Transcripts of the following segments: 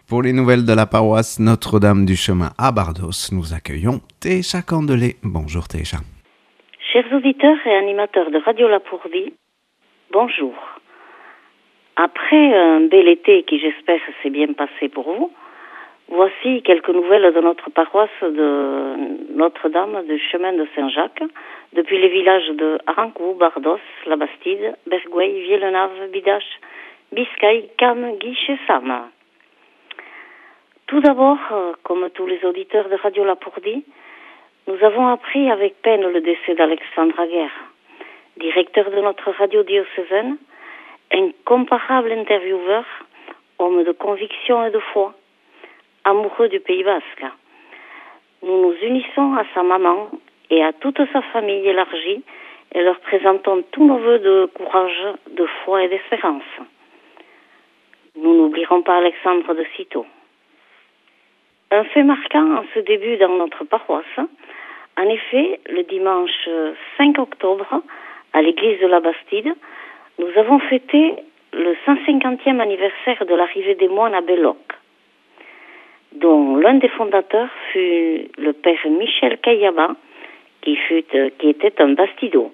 Pour les nouvelles de la paroisse Notre-Dame du Chemin à Bardos, nous accueillons Técha Candelet. Bonjour Técha. Chers auditeurs et animateurs de Radio La Pourvie, bonjour. Après un bel été qui, j'espère, s'est bien passé pour vous, voici quelques nouvelles de notre paroisse de Notre-Dame du Chemin de Saint-Jacques, depuis les villages de Arancou, Bardos, La Bastide, Bergouey, Villeneuve, Bidache, Biscaye, Cam, Guiche et Sam. Tout d'abord, comme tous les auditeurs de Radio La Pourvie, nous avons appris avec peine le décès d'Alexandre Aguerre, directeur de notre radio diocésaine, incomparable intervieweur, homme de conviction et de foi, amoureux du Pays Basque. Nous nous unissons à sa maman et à toute sa famille élargie et leur présentons tous nos vœux de courage, de foi et d'espérance. Nous n'oublierons pas Alexandre de sitôt. Un fait marquant en ce début dans notre paroisse. En effet, le dimanche 5 octobre, à l'église de la Bastide, nous avons fêté le 150e anniversaire de l'arrivée des moines à Belloc, dont l'un des fondateurs fut le père Michel Kayaba, qui était un bastido.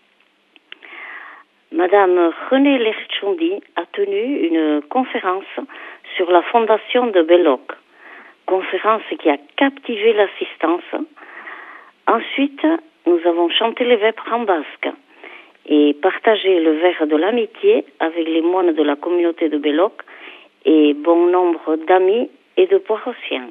Madame Renée Lerchondi a tenu une conférence sur la fondation de Belloc, conférence qui a captivé l'assistance. Ensuite, nous avons chanté les vêpres en basque et partagé le verre de l'amitié avec les moines de la communauté de Belloc et bon nombre d'amis et de paroissiens.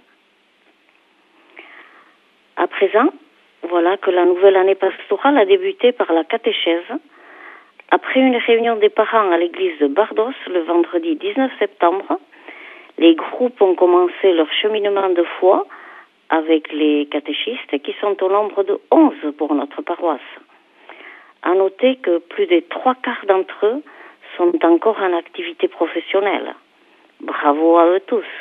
À présent, voilà que la nouvelle année pastorale a débuté par la catéchèse. Après une réunion des parents à l'église de Bardos le vendredi 19 septembre, les groupes ont commencé leur cheminement de foi avec les catéchistes qui sont au nombre de 11 pour notre paroisse. À noter que plus des 3/4 d'entre eux sont encore en activité professionnelle. Bravo à eux tous.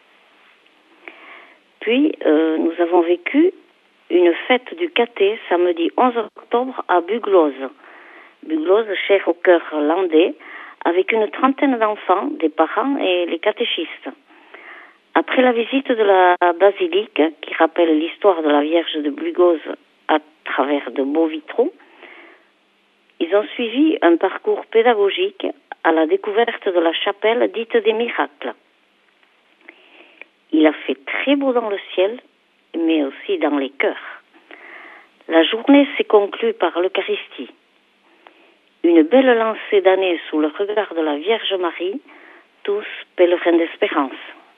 Puis, nous avons vécu une fête du caté samedi 11 octobre à Buglose. Buglose, cher au cœur landais, avec une trentaine d'enfants, des parents et les catéchistes. Après la visite de la basilique, qui rappelle l'histoire de la Vierge de Buglose à travers de beaux vitraux, ils ont suivi un parcours pédagogique à la découverte de la chapelle dite des miracles. Il a fait très beau dans le ciel, mais aussi dans les cœurs. La journée s'est conclue par l'Eucharistie. Une belle lancée d'année sous le regard de la Vierge Marie, tous pèlerins d'espérance.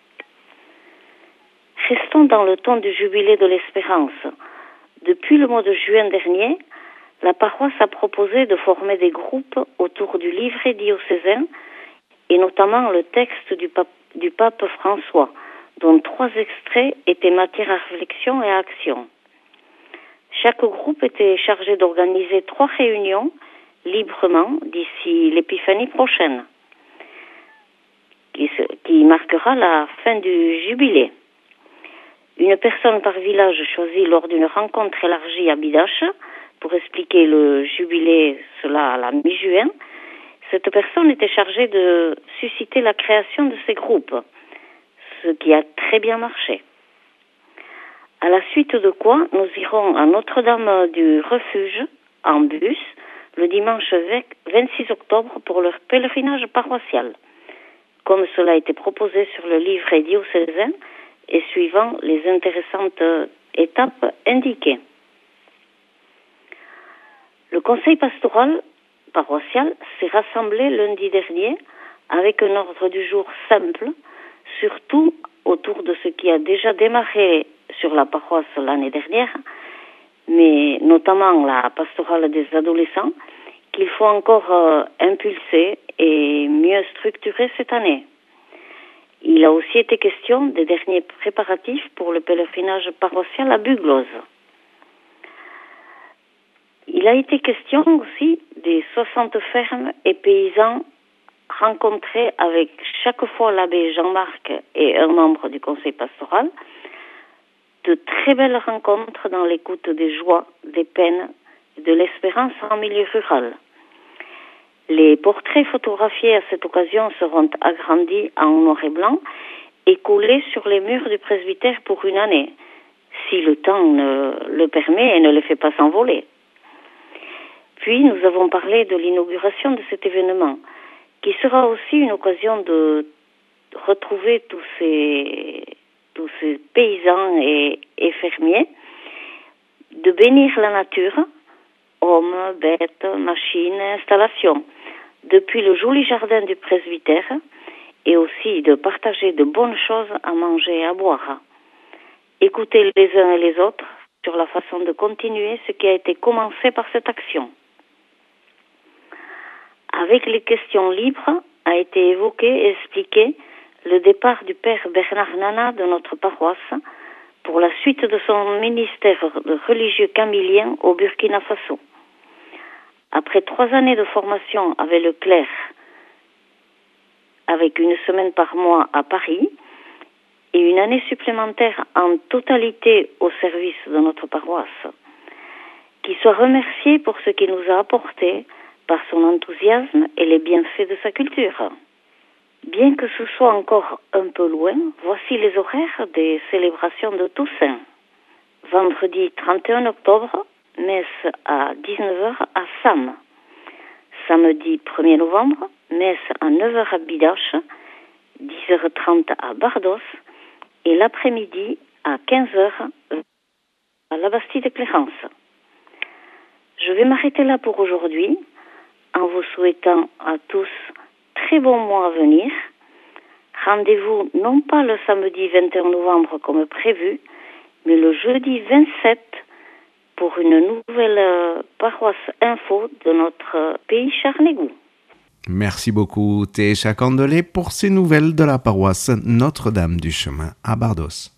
Restons dans le ton du jubilé de l'espérance. Depuis le mois de juin dernier, la paroisse a proposé de former des groupes autour du livret diocésain et notamment le texte du pape François, dont 3 extraits étaient matière à réflexion et à action. Chaque groupe était chargé d'organiser 3 réunions librement d'ici l'épiphanie prochaine, qui marquera la fin du jubilé. Une personne par village choisie lors d'une rencontre élargie à Bidache pour expliquer le jubilé, cela à la mi-juin. Cette personne était chargée de susciter la création de ces groupes, ce qui a très bien marché. À la suite de quoi, nous irons à Notre-Dame du Refuge, en bus, le dimanche 26 octobre pour leur pèlerinage paroissial, comme cela a été proposé sur le livret diocésain et suivant les intéressantes étapes indiquées. Le conseil pastoral paroissial s'est rassemblé lundi dernier avec un ordre du jour simple, surtout autour de ce qui a déjà démarré sur la paroisse l'année dernière, mais notamment la pastorale des adolescents, qu'il faut encore impulser et mieux structurer cette année. Il a aussi été question des derniers préparatifs pour le pèlerinage paroissial à Buglose. Il a été question aussi des 60 fermes et paysans rencontrés avec chaque fois l'abbé Jean-Marc et un membre du conseil pastoral. De très belles rencontres dans l'écoute des joies, des peines et de l'espérance en milieu rural. Les portraits photographiés à cette occasion seront agrandis en noir et blanc est collé sur les murs du presbytère pour une année, si le temps le permet et ne le fait pas s'envoler. Puis nous avons parlé de l'inauguration de cet événement, qui sera aussi une occasion de retrouver tous ces paysans et fermiers, de bénir la nature, hommes, bêtes, machines, installations, depuis le joli jardin du presbytère, et aussi de partager de bonnes choses à manger et à boire. Écouter les uns et les autres sur la façon de continuer ce qui a été commencé par cette action. Avec les questions libres, a été évoqué et expliqué le départ du père Bernard Nana de notre paroisse pour la suite de son ministère de religieux camillien au Burkina Faso. Après 3 années de formation avec le clerc, avec une semaine par mois à Paris, et une année supplémentaire en totalité au service de notre paroisse, qu'il soit remercié pour ce qu'il nous a apporté par son enthousiasme et les bienfaits de sa culture. Bien que ce soit encore un peu loin, voici les horaires des célébrations de Toussaint. Vendredi 31 octobre, messe à 19h à Sam. Samedi 1er novembre, messe à 9h à Bidache, 10h30 à Bardos, et l'après-midi à 15h à la Bastide de Clérance. Je vais m'arrêter là pour aujourd'hui, en vous souhaitant à tous très bons mois à venir. Rendez-vous non pas le samedi 21 novembre comme prévu, mais le jeudi 27 pour une nouvelle paroisse info de notre pays Charnégou. Merci beaucoup, Técha Candelé, pour ces nouvelles de la paroisse Notre-Dame du Chemin à Bardos.